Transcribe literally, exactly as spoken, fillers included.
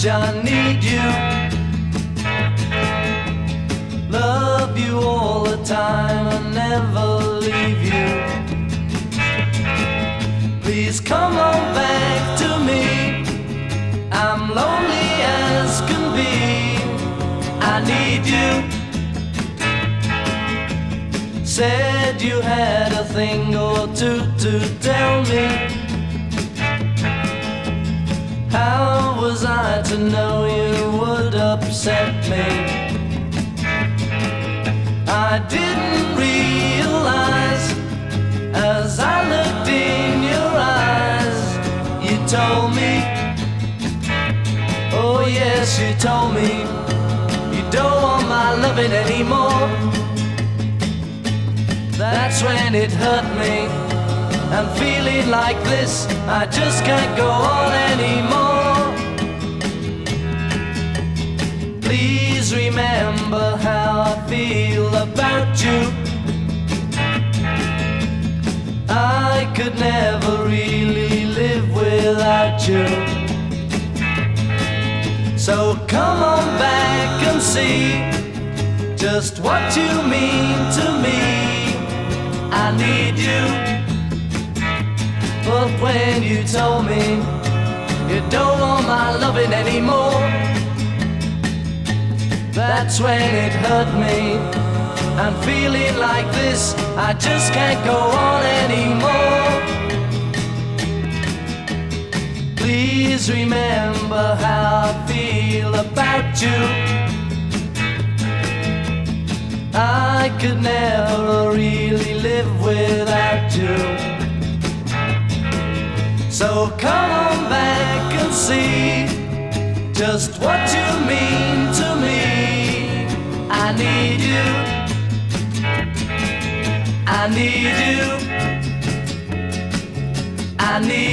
much I need you. Love you all the time and never leave you. Please come on back to me. I'm lonely as can be. I need you. Said you had a thing or two to tell me. How was I to know you would upset me? I didn't realize as I looked in your eyes. You told me, oh yes, you told me you don't want my loving anymore. That's when it hurt me. I'm feeling like this, I just can't go on anymore. Please remember how I feel about you. I could never really live without you. So come on back and see just what you mean to me. I need you. But when you told me you don't want my loving anymore, that's when it hurt me. I'm feeling like this, I just can't go on anymore. Please remember how I feel about you. I could never really live without you. So come on back and see just what you mean to me. I need you. I need you. I need